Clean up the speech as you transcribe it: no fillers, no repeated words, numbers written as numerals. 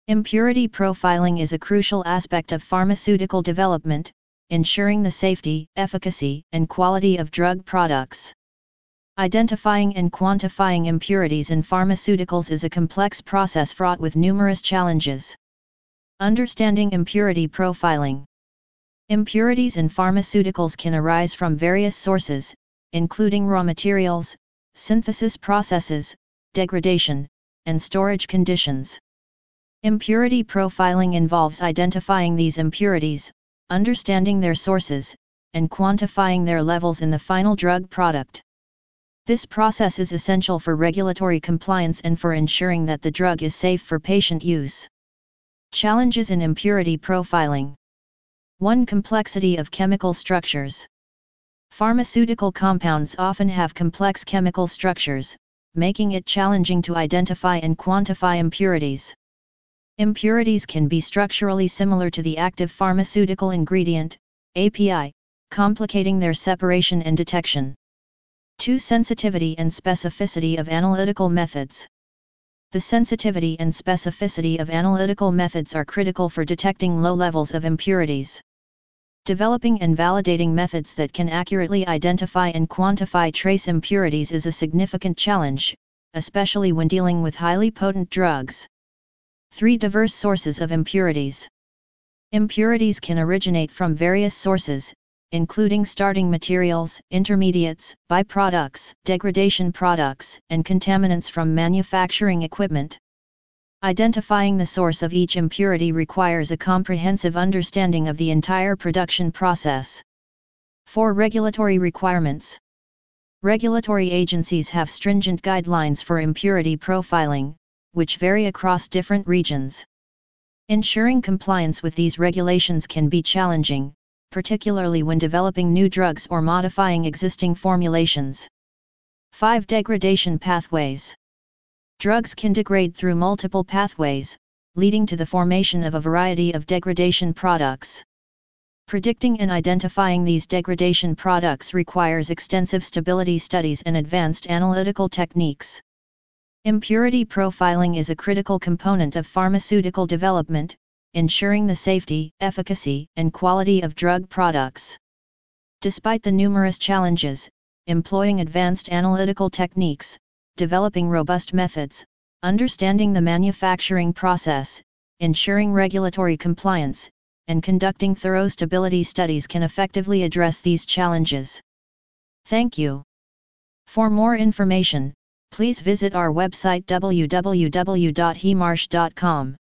Impurity profiling is a crucial aspect of pharmaceutical development, ensuring the safety, efficacy, and quality of drug products. Identifying and quantifying impurities in pharmaceuticals is a complex process fraught with numerous challenges. Understanding impurity profiling. Impurities in pharmaceuticals can arise from various sources, including raw materials, synthesis processes, degradation, and storage conditions. Impurity profiling involves identifying these impurities, understanding their sources, and quantifying their levels in the final drug product. This process is essential for regulatory compliance and for ensuring that the drug is safe for patient use. Challenges in impurity profiling. 1. Complexity of chemical structures. Pharmaceutical compounds often have complex chemical structures, making it challenging to identify and quantify impurities. Impurities can be structurally similar to the active pharmaceutical ingredient, API, complicating their separation and detection. 2. Sensitivity and specificity of analytical methods. The sensitivity and specificity of analytical methods are critical for detecting low levels of impurities. Developing and validating methods that can accurately identify and quantify trace impurities is a significant challenge, especially when dealing with highly potent drugs. 3. Diverse sources of impurities. Impurities can originate from various sources, including starting materials, intermediates, byproducts, degradation products, and contaminants from manufacturing equipment. Identifying the source of each impurity requires a comprehensive understanding of the entire production process. 4. Regulatory requirements. Regulatory agencies have stringent guidelines for impurity profiling, which vary across different regions. Ensuring compliance with these regulations can be challenging, particularly when developing new drugs or modifying existing formulations. 5. Degradation pathways. Drugs can degrade through multiple pathways, leading to the formation of a variety of degradation products. Predicting and identifying these degradation products requires extensive stability studies and advanced analytical techniques. Impurity profiling is a critical component of pharmaceutical development, ensuring the safety, efficacy, and quality of drug products. Despite the numerous challenges, employing advanced analytical techniques, developing robust methods, understanding the manufacturing process, ensuring regulatory compliance, and conducting thorough stability studies can effectively address these challenges. Thank you. For more information, please visit our website www.hemarsh.com.